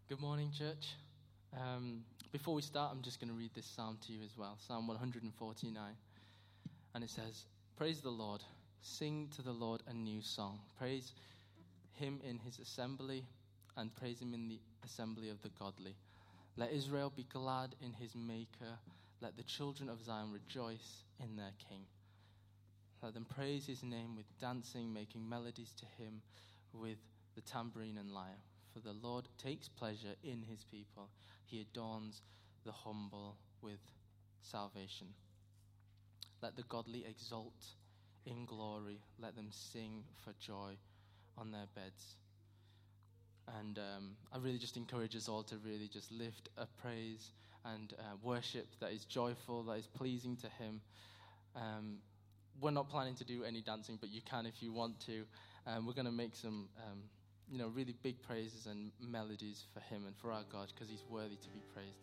Good morning, church. Before we start, I'm just going to read this psalm to you as well. Psalm 149. And it says, "Praise the Lord. Sing to the Lord a new song. Praise him in his assembly and praise him in the assembly of the godly. Let Israel be glad in his maker. Let the children of Zion rejoice in their king. Let them praise his name with dancing, making melodies to him with the tambourine and lyre. For the Lord takes pleasure in his people. He adorns the humble with salvation. Let the godly exult in glory. Let them sing for joy on their beds." And I really just encourage us all to really just lift a praise and worship that is joyful, that is pleasing to him. We're not planning to do any dancing, but you can if you want to. We're going to make some really big praises and melodies for him and for our God, because he's worthy to be praised.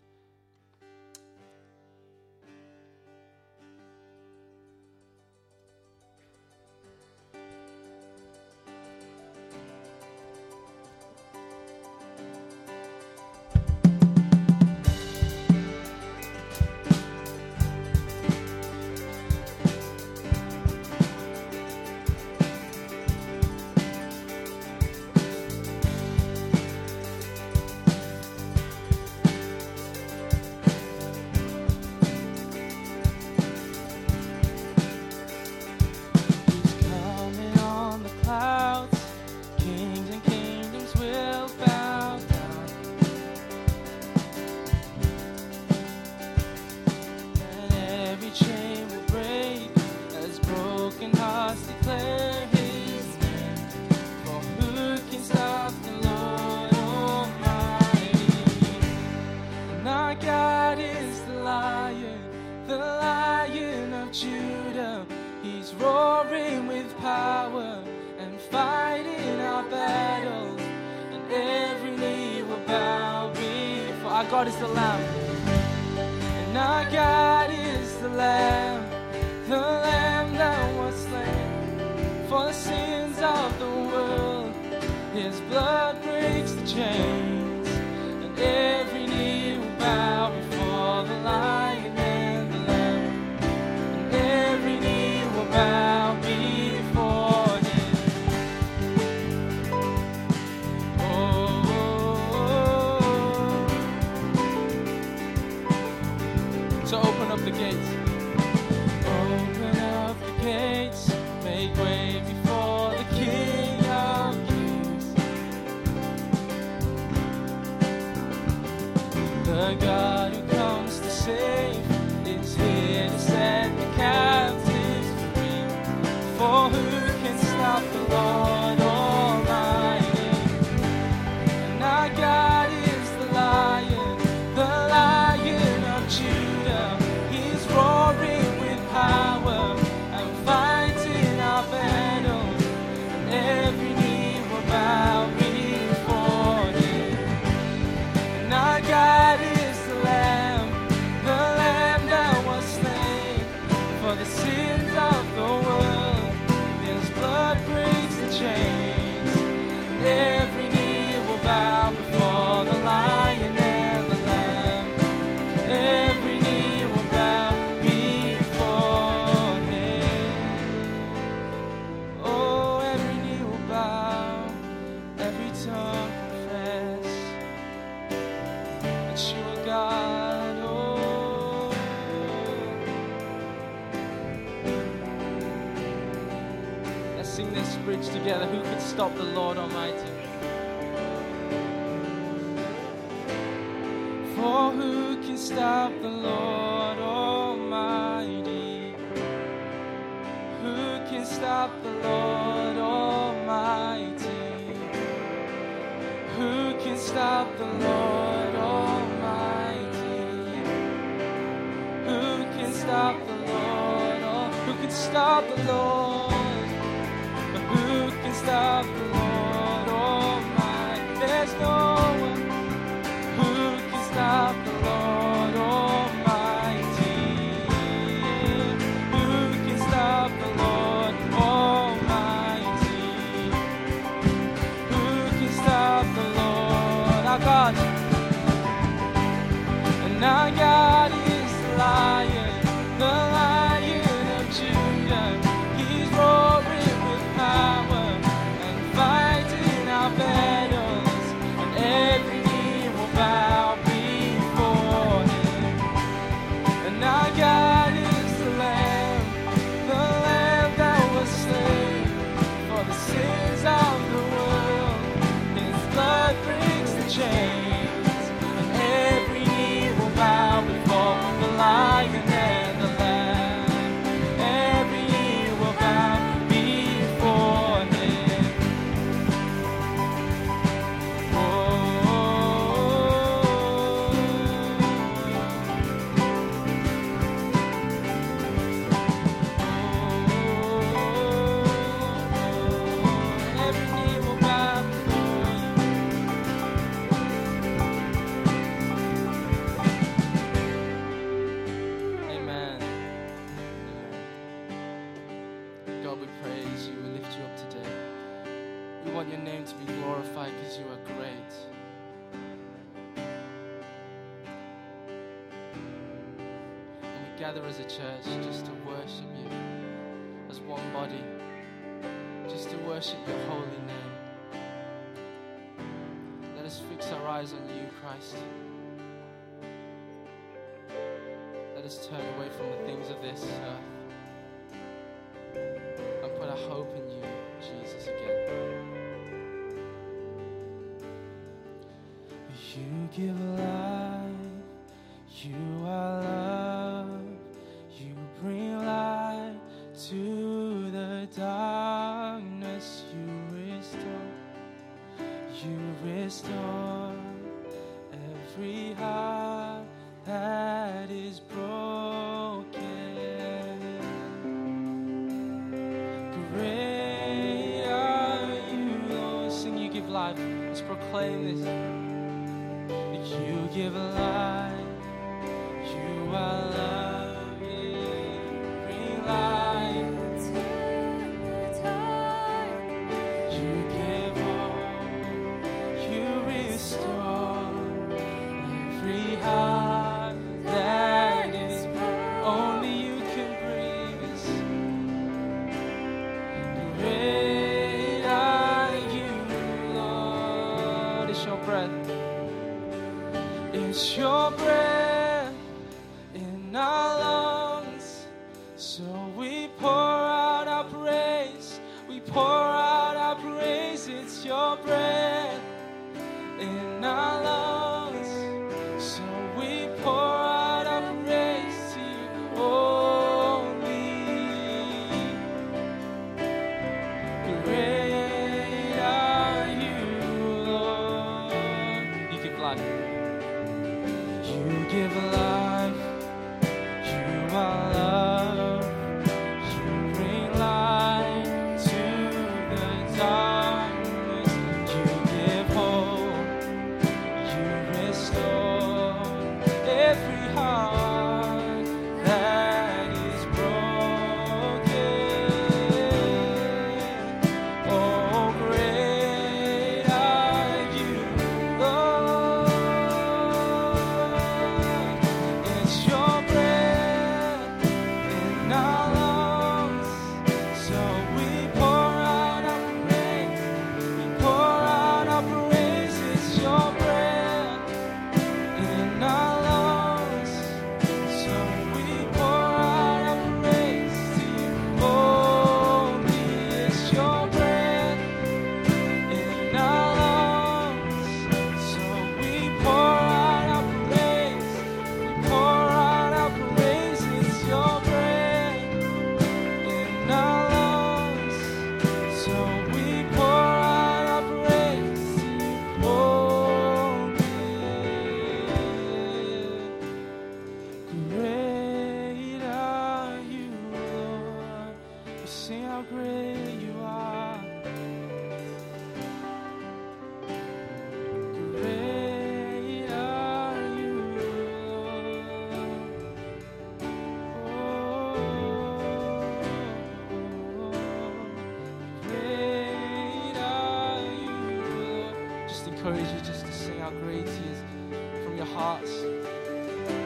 God is the Lamb, and our God is the Lamb that was slain for the sins of the world. His blood breaks the chains, and every knee will bow before the Lion and the Lamb, and every knee will bow before him. So open up the gates. Open up the gates. Make way before the King of Kings. The God who comes to save is here to set the captives free. For who can stop the Lord Almighty? And our God is the Lion of Judah. Roaring with power and fighting our battles, and every knee will bow before him. And our God is the Lamb that was slain for the sins of the world. His blood breaks the chains, and every knee will bow before the Lion and the Lamb. Every knee will bow. Sing this bridge together. Who could stop the Lord Almighty? For who can stop the Lord Almighty? Who can stop the Lord Almighty? Who can stop the Lord Almighty? Who can stop the Lord? Who can stop the Lord? Who can stop the Lord Almighty? There's no one. Who can stop the Lord Almighty? Who can stop the Lord Almighty? Who can stop the Lord, our God? And our God is the Lion of Judah. He's roaring with power and fighting our battles, and every knee will bow before him. And our God is the Lamb that was slain for the sins of the world. His blood breaks the chains, and every knee will bow before the Lion and the Lamb. Every knee will bow before him. Every knee will bow before you. Amen. God, we praise you. We lift you up today. We want your name to be glorified because you are great. And we gather as a church just to worship you as one body, just to worship your holy name. Let us fix our eyes on you, Christ. Let us turn away from the things of this earth and put our hope in you, Jesus, again. You give life, you are love, you bring light to the darkness, you restore every heart that is broken. Great are you, Lord. Sing, you give life. Let's proclaim this. You give life, you are love, you bring light. You give hope, you restore every heart that is broken. Only you can bring us. Great are you, Lord. It's your breath. It's your breath in our lungs, so we pour out our praise. We pour out our praise. It's your breath in our lungs, so we pour out our praise to you only. Great are you, Lord. You give life. You give life, you are love, you bring light to the darkness, you give hope, you restore every heart that is broken. Oh, great are you, Lord. It's your breath in our lungs, so we pour out our praise. We pour out our praise. It's your breath in our lungs, so we pour out our praise to you only. It's your breath in our lungs, so we pour out our praise. We pour out our praise. It's your breath in our lungs, so we pour out our praise to you only. Great are you, Lord. We sing how great you are. Great are you, Lord. Great are you, Lord. Just encourage you just to sing how great he is from your hearts.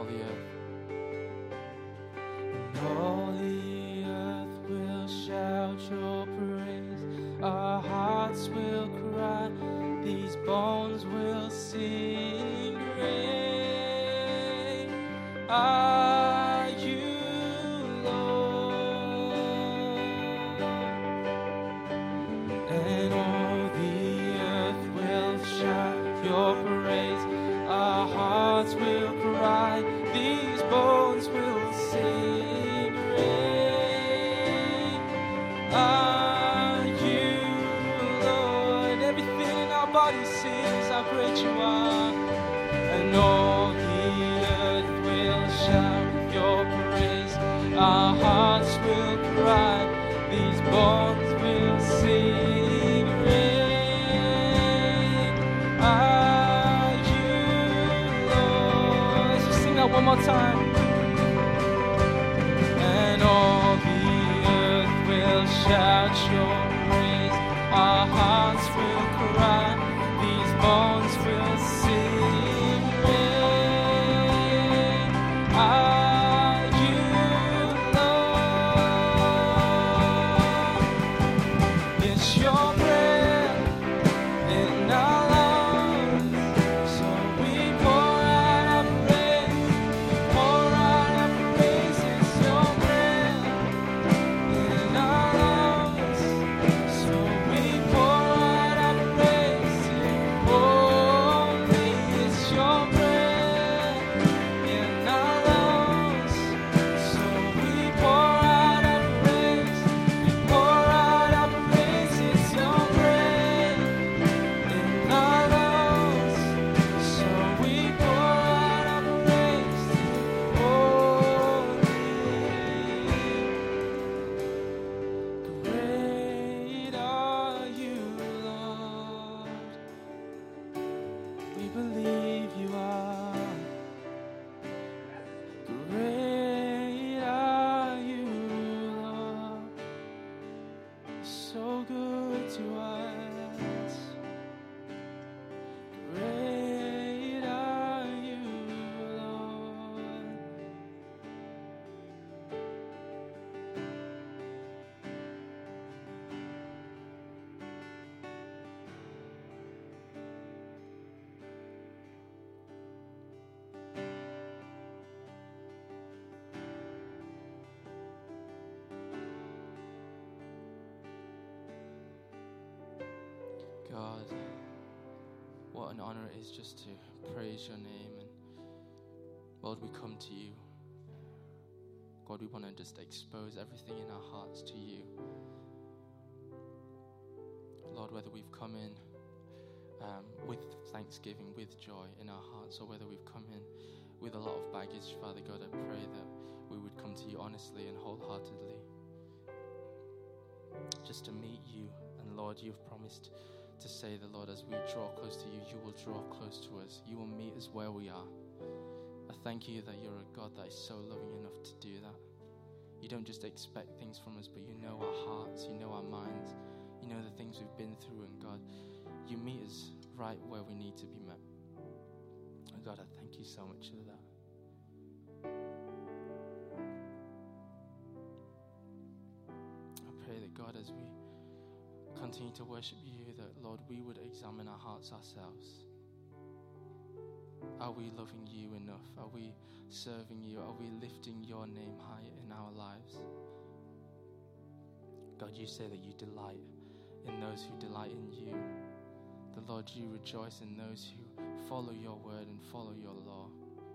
all the earth. And all the earth will shout your praise. Our hearts will cry. These bones will sing. Great are you, Lord. And all the earth will shout your praise. Our hearts will cry. These bones will sing. Great are you, Lord. Everything in our body sings how great you are. And all the earth will shout your praise. Our hearts will cry. These bones will sing. Great are you, Lord. Let's just sing that one more time. And all the earth will shout your praise. Our hearts will cry. These bones will sing. Great are you, Lord. It's your breath in our lungs, so we pour out our praise. Pour out our praise. It's your breath in our lungs, so we pour out our praise. Only it's your breath in our lungs, so we pour out our praise. We pour out our praise. It's your breath in our lungs, so we pour out our praise. Great are you, Lord. We believe you are. Great are you, Lord. So good to us. Great are you, Lord. God, what an honor it is just to praise your name. And Lord, we come to you. God, we want to just expose everything in our hearts to you. Lord, whether we've come in with thanksgiving, with joy in our hearts, or whether we've come in with a lot of baggage, Father God, I pray that we would come to you honestly and wholeheartedly, just to meet you. And Lord, you've promised to say that, Lord, as we draw close to you, you will draw close to us. You will meet us where we are. I thank you that you're a God that is so loving enough to do that. You don't just expect things from us, but you know our hearts, you know our minds, you know the things we've been through. And God, you meet us right where we need to be met. And God, I thank you so much for that. I pray that, God, as we continue to worship you, that, Lord, we would examine our hearts ourselves. Are we loving you enough? Are we serving you? Are we lifting your name high in our lives? God, you say that you delight in those who delight in you. The Lord, you rejoice in those who follow your word and follow your law.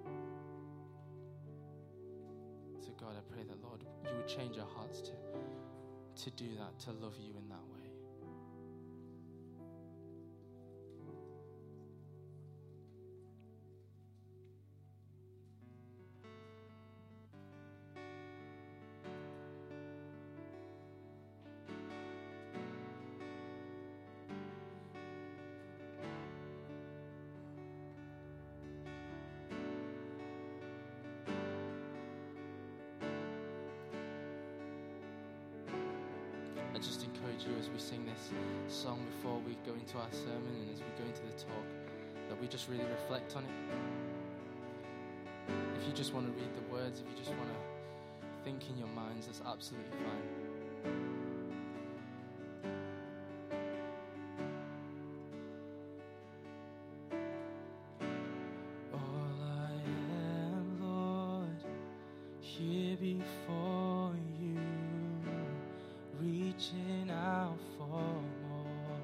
So God, I pray that, Lord, you would change our hearts to do that, to love you in that way. I just encourage you as we sing this song before we go into our sermon and as we go into the talk, that we just really reflect on it. If you just want to read the words, if you just want to think in your minds, that's absolutely fine. All I am, Lord, here before you, reaching out for more.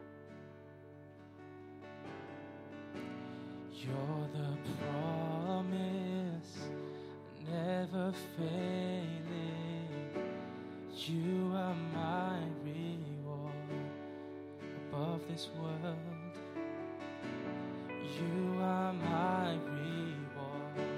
You're the promise, never failing. You are my reward above this world. You are my reward.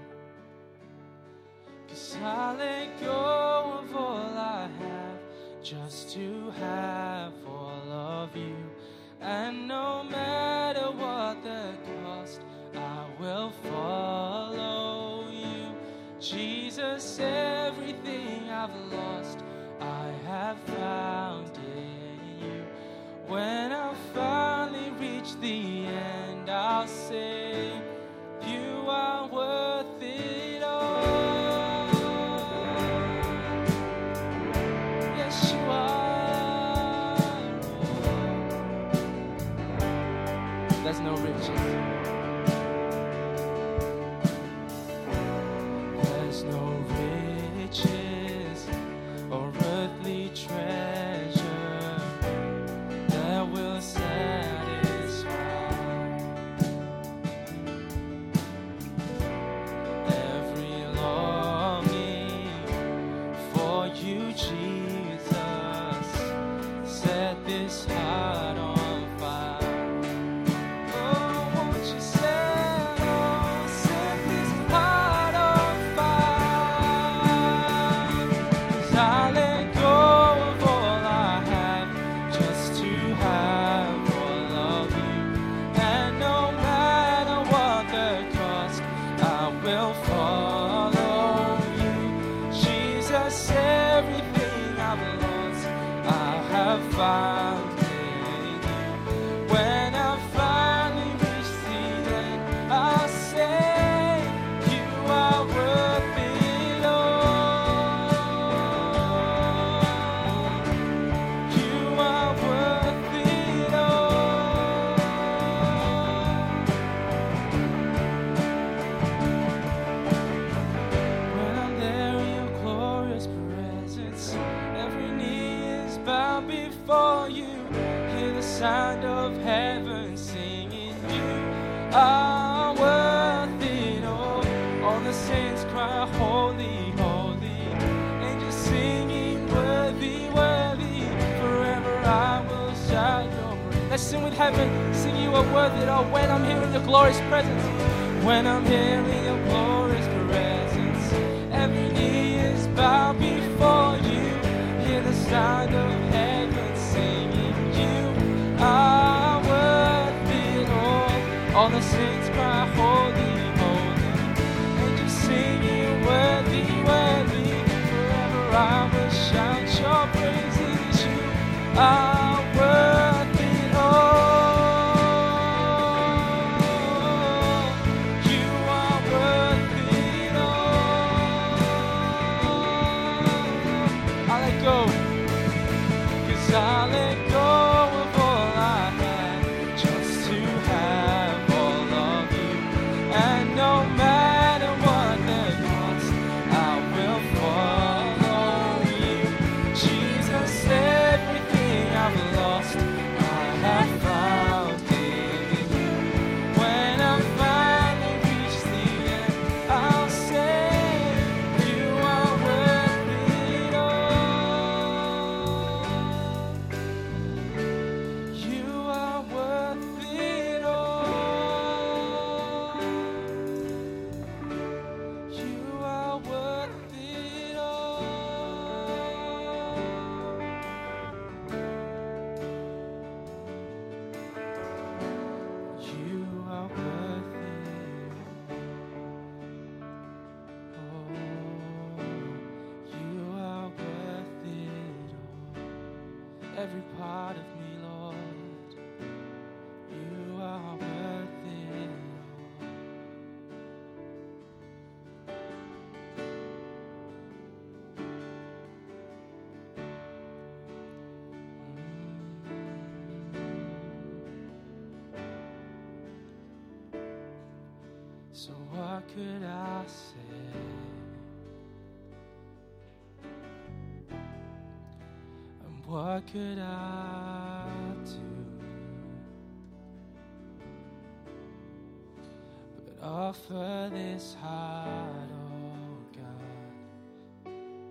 'Cause I let go of all I have just to have all of you. And no matter what the cost, I will follow you. Jesus, everything I've lost, I have found in you. When I finally reach the end, I'll say, you are worth it all. Yes, you are. There's no riches. There's no riches or earthly treasure that will satisfy every longing for you, Jesus. Set this heart on fire. Oh, won't you set this heart on fire? 'Cause I let go of all I have just to have all of you. And no matter what the cost, I will follow you. Jesus, everything I've lost, I have found in you. When I finally reach the end, I'll say, you are worth it all. You are worth it all. When I'm there in your glorious presence, every knee is bowed before you. Hear the sound of heaven singing, you are worth it all. All the saints cry, holy, holy. Angels singing, worthy, worthy. Forever I will shout your praise. Let's sing with heaven, sing you are worth it all. When I'm here in your glorious presence, when I'm here in your glorious presence, every knee is bowed before you. Hear the sound of heaven singing, you are worth it all. All the saints cry, holy, holy. Angels singing, worthy, worthy. Forever I will shout your praises. You are worth it all. You are worth it all. I let go. 'Cause I let go of all I had just to have all of you. And no matter what the cost, I will follow you. Jesus, everything I've lost, I have found in you. When I finally reach the end, I'll say, you are worth it all. You are worth it all. You are worth it all. You are worth it all. You are worth it all. Every part of me, Lord, you are worth it all. So what could I say? And what could I do but offer this heart, oh God,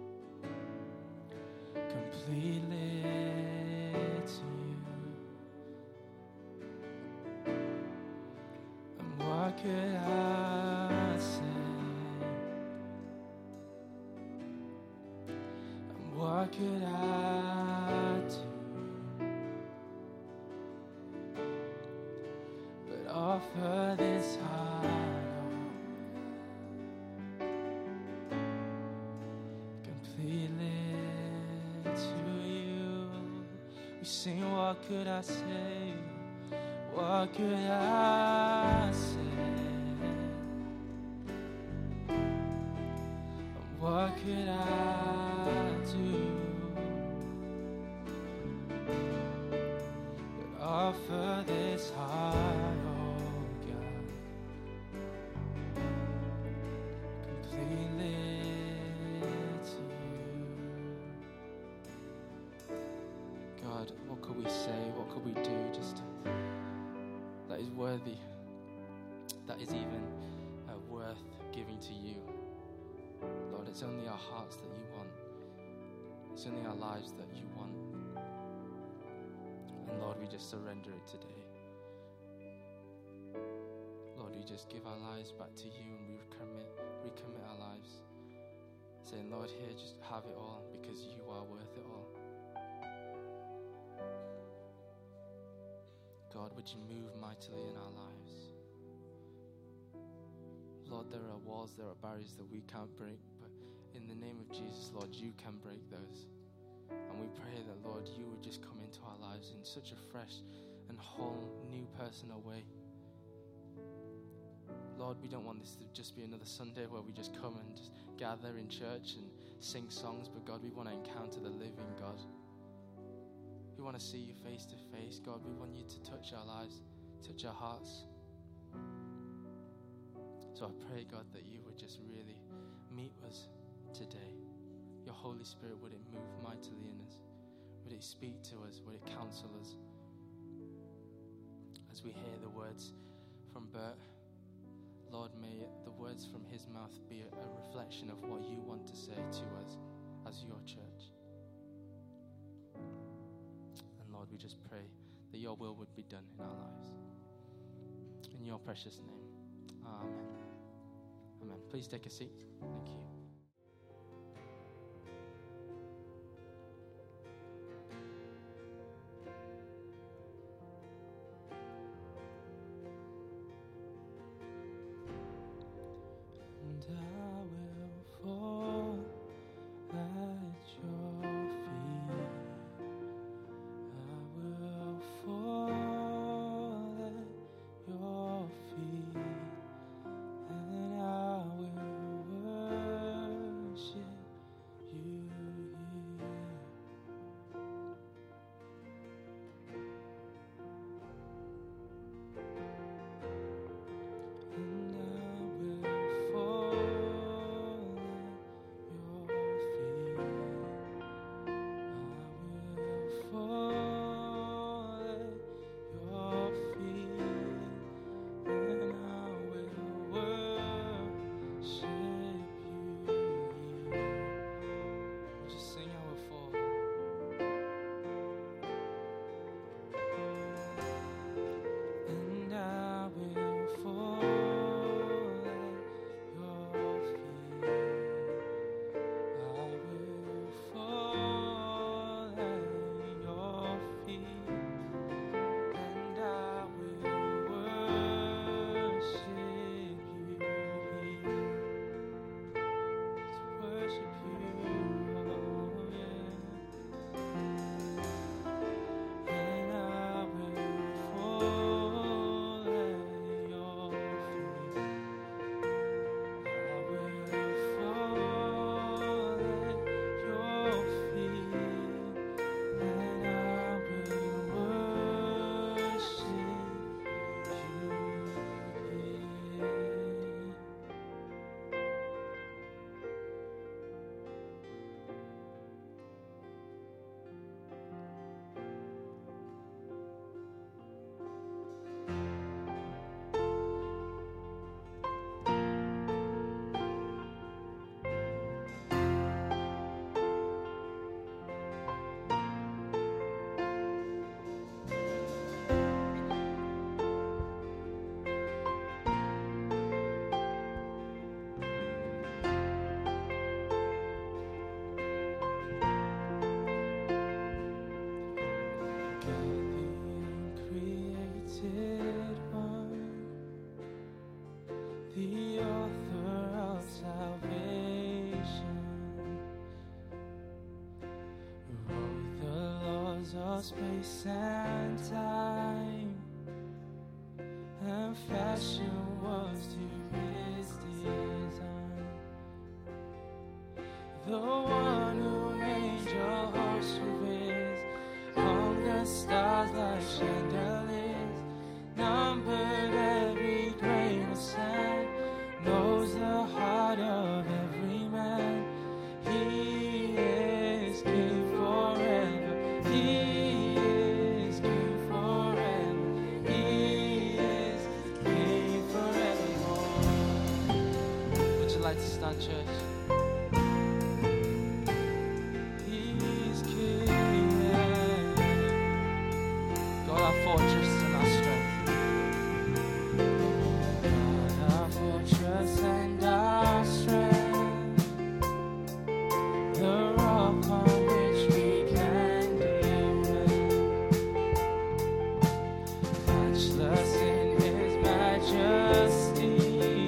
completely to you? And what could I say? And what could I do but offer this heart, oh, completely to you? We sing, what could I say? What could I say? What could I do but offer this heart, oh God, completely to you? God, what could we say? What could we do just that is worthy, that is even worth giving to you? Lord, it's only our hearts that you want. It's only our lives that you want. And Lord, we just surrender it today. Lord, we just give our lives back to you and we recommit our lives. Saying, Lord, here, just have it all because you are worth it all. God, would you move mightily in our lives? Lord, there are walls, there are barriers that we can't break, but in the name of Jesus, Lord, you can break those. And we pray that, Lord, you would just come into our lives in such a fresh and whole new personal way. Lord, we don't want this to just be another Sunday where we just come and just gather in church and sing songs, but God, we want to encounter the living God. We want to see you face to face, God. We want you to touch our lives, touch our hearts. So I pray, God, that you would just really meet us today. Your Holy Spirit, would it move mightily in us? Would it speak to us? Would it counsel us? As we hear the words from Bert, Lord, may the words from his mouth be a reflection of what you want to say to us as your church. And Lord, we just pray that your will would be done in our lives. In your precious name. Amen. Amen. Please take a seat. Thank you. And I will fall at your feet. I will fall at your feet. And I will of space and time, and fashion was to his design. The one who made your host of his, hung the stars like chandeliers, numbered every grain of sand, knows the heart of every man. He is King forever. He is King forever. He is King forevermore. Would you like to stand, church? He's King. God, our fortress and our strength. God, our fortress and our strength, the rock on which we can depend, matchless in his majesty,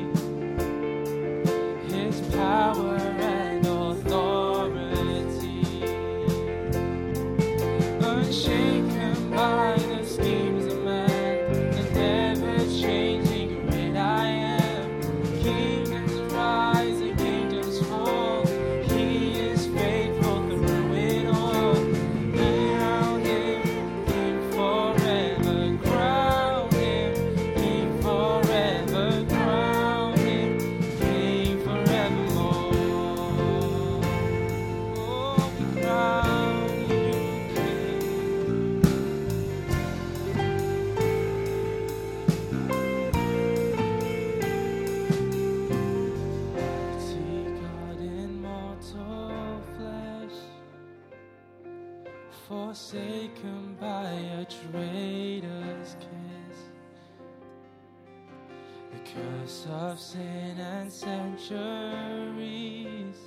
his power and authority, unshaken by the schemes of man, the never-changing great I am. Kingdoms rise and kingdoms fall. He is faithful through it all. Crown him King forever. Crown him King forever. Crown him King forevermore. Oh, we crown you King. See God in mortal flesh, forsaken by a traitor's kiss. The curse of sin and centuries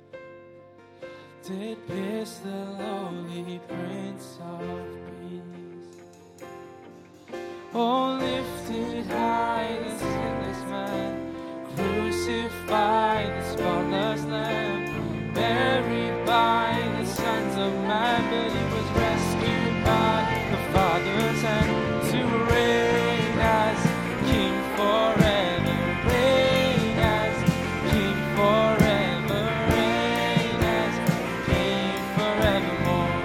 did pierce the lowly Prince of Peace. Oh, lifted high the sinless man, crucified the spotless lamb, buried by the sons of man, but he was rescued by the Father's hand to reign as King forever, reign as King forever, reign as King forevermore.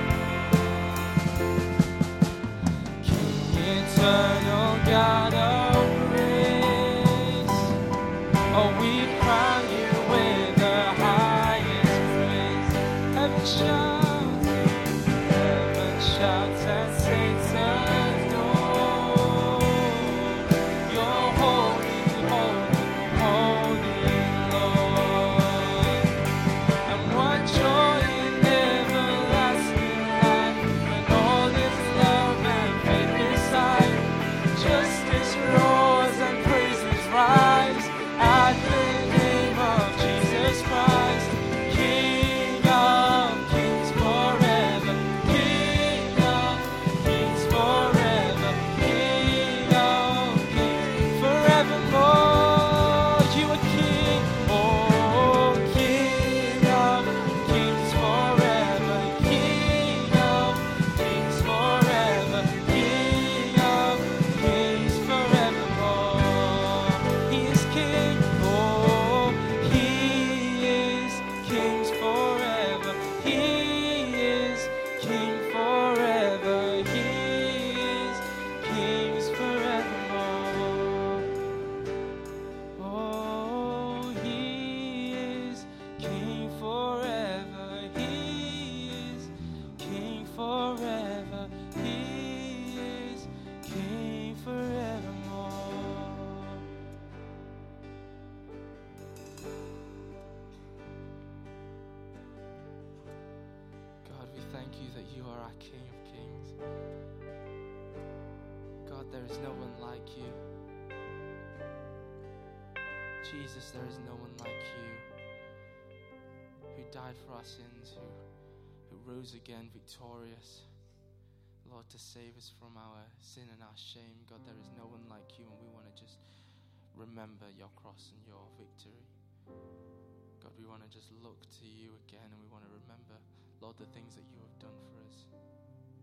King eternal, God of grace, oh, we crown you with the highest praise. Heaven shouts and saints adore. You're holy, holy, holy, Lord. And what joy in everlasting life, when all is love and faith beside. Justice roars and praises rise at the name of Jesus Christ. King of kings forever, King of kings forever, King of kings forevermore. You are King, oh, King of kings forever, King of kings forever, King of kings forevermore. He is King, oh, He is kings forever, He is King forever, He is kings forevermore. Oh, He is King forever, He is King forever, He is King forevermore. God, we thank you that you are our King of Kings. God, there is no one like you. Jesus, there is no one like you, who died for our sins, who rose again victorious, Lord, to save us from our sin and our shame. God, there is no one like you, and we want to just remember your cross and your victory. God, we want to just look to you again, and we want to remember, Lord, the things that you have done for us.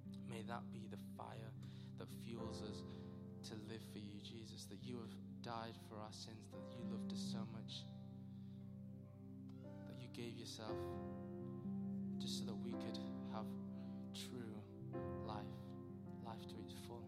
May that be the fire that fuels us to live for you, Jesus, that you have died for our sins, that you loved us so much, that you gave yourself just so that we could have true life to its full.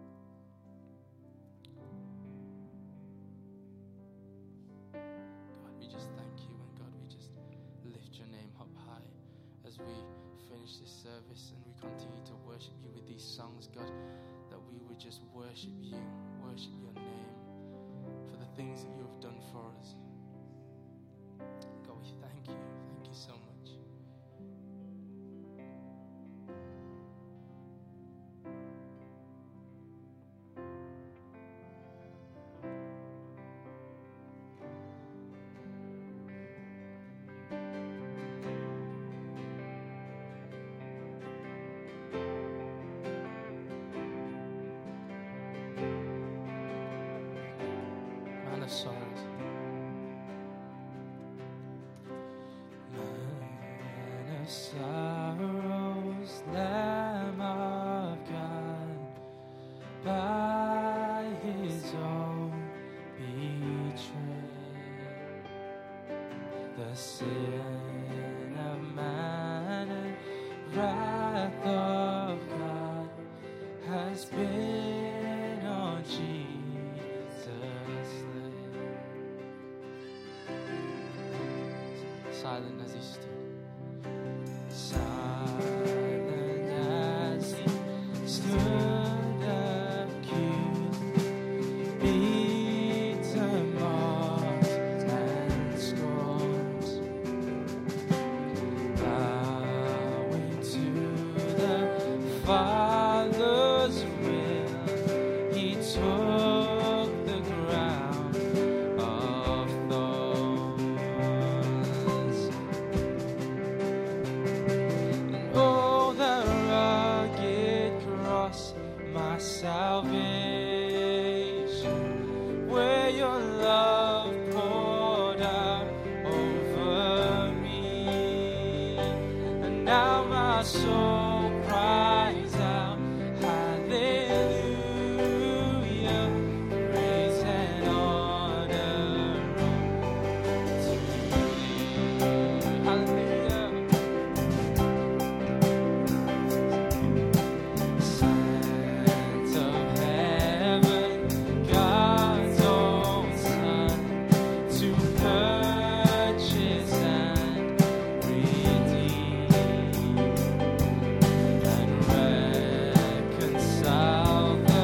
God, we just thank you, and God, we just lift your name up high as we finish this service and we continue to worship you with these songs, God, that we would just worship you, worship your name for the things that you have done for us. God, we thank you so much. Man of sorrows. Man of sorrows, Lamb of God, by his own betrayed, the sin of man and wrath of God has been on Jesus slain. Silent as he stood. Silent as he stood accused, beaten, mocked, and scorned, bowing to the Father's will, he took the crown of thorns. And oh, the rugged cross, my salvation, where your love poured out over me. And now my soul cries out, hallelujah, praise and honor to thee. Hallelujah. Sent of heaven, God's own Son, to purchase and redeem and reconcile the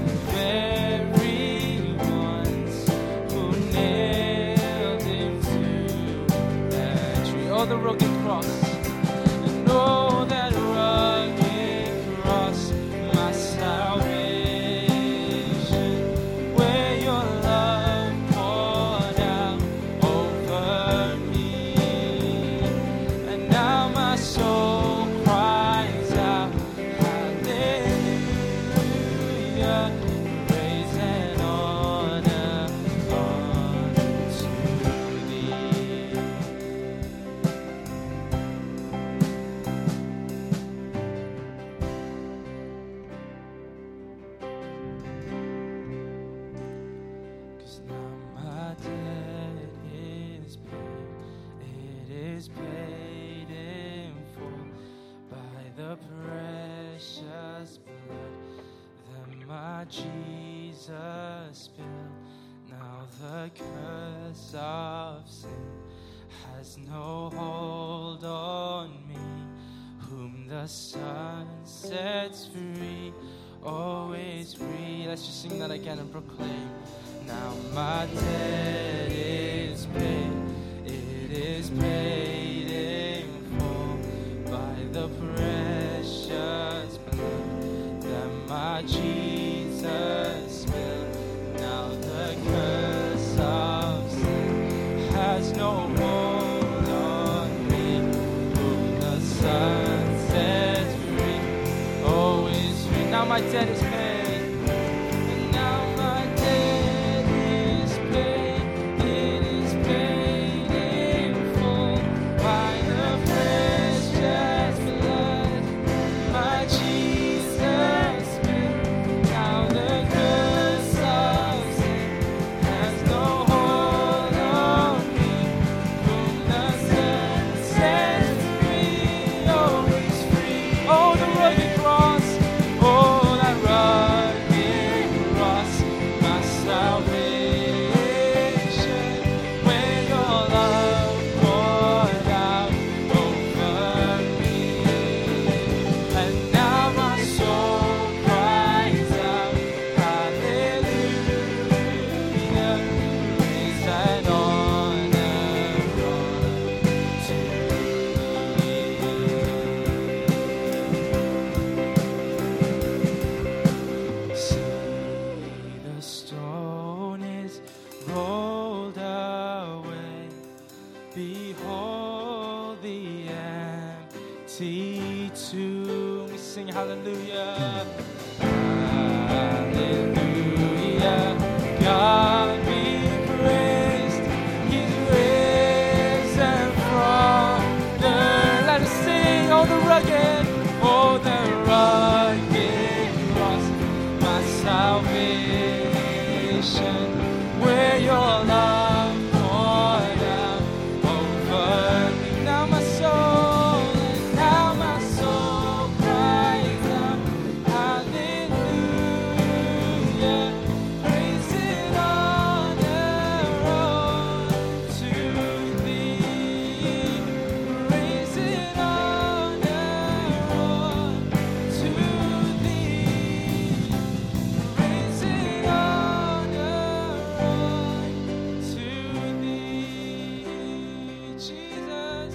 very ones who nailed him to that tree. Oh, the rugged cross. And oh, that rugged cross, my salvation, where your love poured out over me. And now my soul cries out, hallelujah, praise and honor unto thee. Cause now my debt is paid, it is paid in full by the precious blood that my Jesus spilled. Now the curse of sin has no hold on me, whom the Son sets free, always free. Let's just sing that again and proclaim. Now my debt is paid, it is paid in full by the precious blood that my Jesus spilled. Now the curse of sin has no hold on me, whom the Son sets free, always free. Now my debt is paid. And now my debt is paid. It is paid in full by the precious blood, my Jesus. me too. We sing hallelujah. Hallelujah. God be praised. He's risen from the... Let us sing, oh the rugged cross, my salvation, where your love poured out over me. Now my soul cries out, hallelujah. Praise and honor to thee. Praise and honor to thee. Praise and honor to thee, Jesus.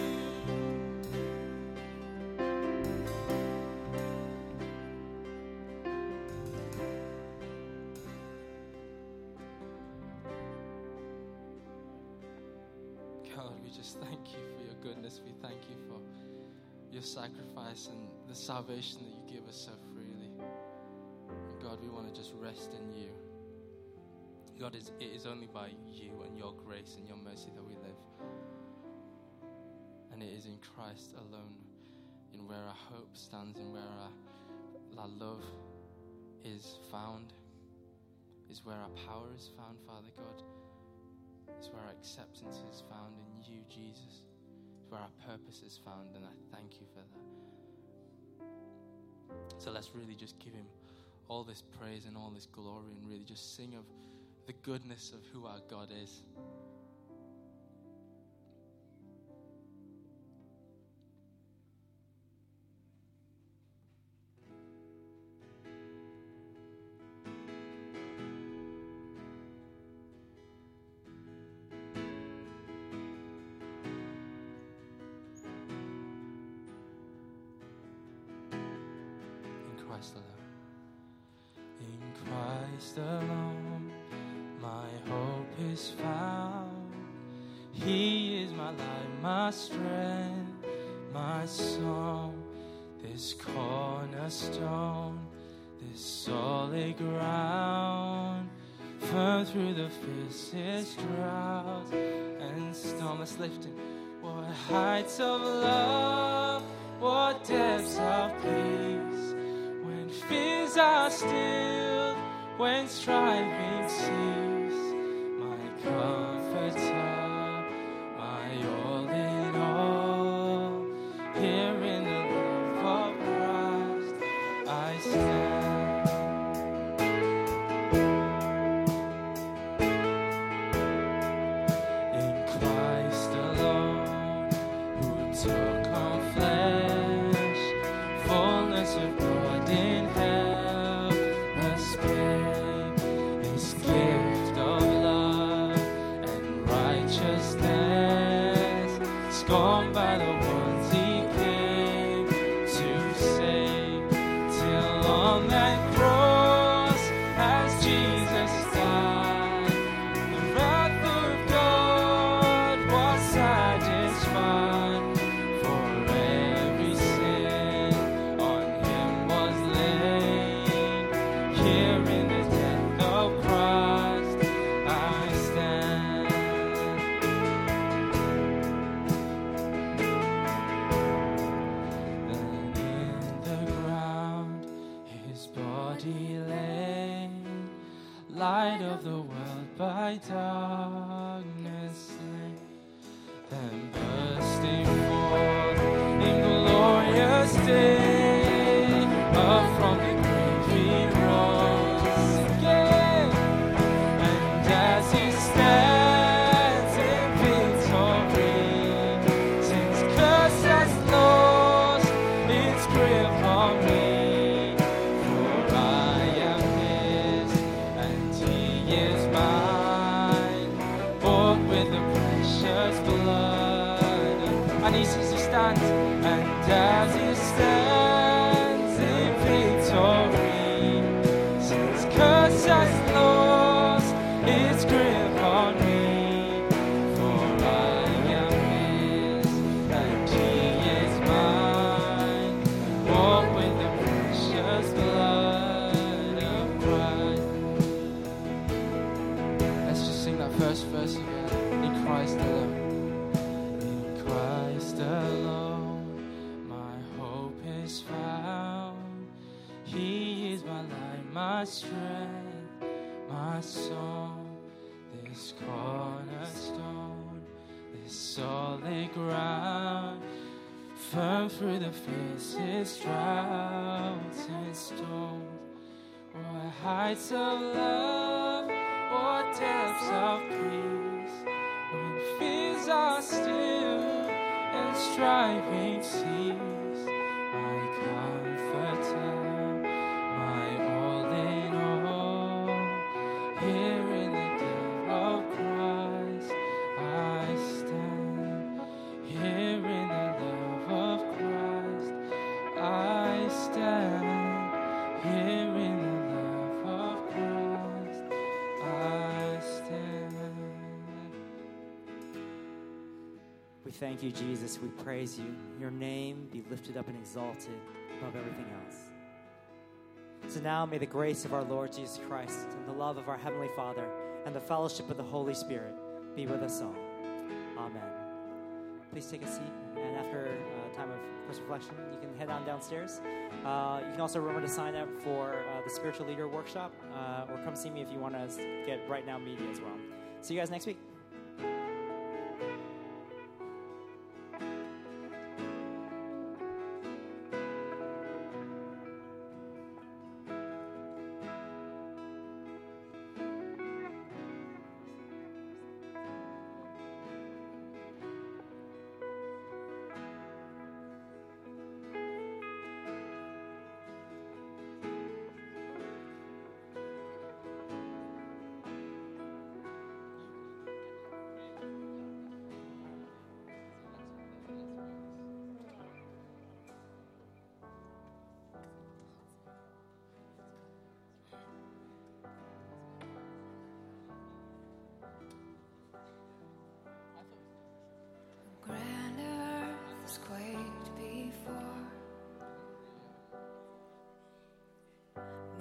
God, we just thank you for your goodness. We thank you for your sacrifice and the salvation that you give us so freely. And God, we want to just rest in you. God, it is only by you and your grace and your mercy that we live. And it is in Christ alone, in where our hope stands, in where our love is found, is where our power is found, Father God. It's where our acceptance is found in you, Jesus. It's where our purpose is found, and I thank you for that. So let's really just give him all this praise and all this glory, and really just sing of the goodness of who our God is. In Christ alone, my hope is found. He is my life, my strength, my song. This cornerstone, this solid ground, firm through the fiercest drought and storm. Let's lift it. What heights of love, what depths of peace, when fears are stilled, when striving cease. My comforter, my all in all, here in the love of Christ I stand. In Christ alone, who took on flesh, fullness of God in helpless pain, His gift of love and righteousness, scorned by the ones He came to save, till on that cross, as Jesus died, the wrath of God was satisfied. For every sin on Him was laid. Here in the death of Christ I stand. Then in the ground His body lay, light of the world by darkness slain. Then bursting forth in glorious day, up from the grave He rose again. And as He stands in victory, since curse has lost its grip on me, for I am His and He is mine, bought with the precious blood. And He says He stands, and as He stands in victory, since curse has lost its grip on me, for I am His and He is mine, is found. He is my light, my strength, my song. This cornerstone, this solid ground, firm through the fiercest droughts and storms. What heights of love, what depths of peace, when fears are still and striving cease. My comforter, my all in all, here in the death of Christ I stand. Here in the love of Christ I stand. Here in the love of Christ I stand. We thank you, Jesus. We praise you. Your name be lifted up and exalted above everything else. So now may the grace of our Lord Jesus Christ and the love of our Heavenly Father and the fellowship of the Holy Spirit be with us all. Amen. Please take a seat, and after a time of Christmas reflection, you can head on downstairs. You can also remember to sign up for the Spiritual Leader Workshop, or come see me if you want to get Right Now Media as well. See you guys next week.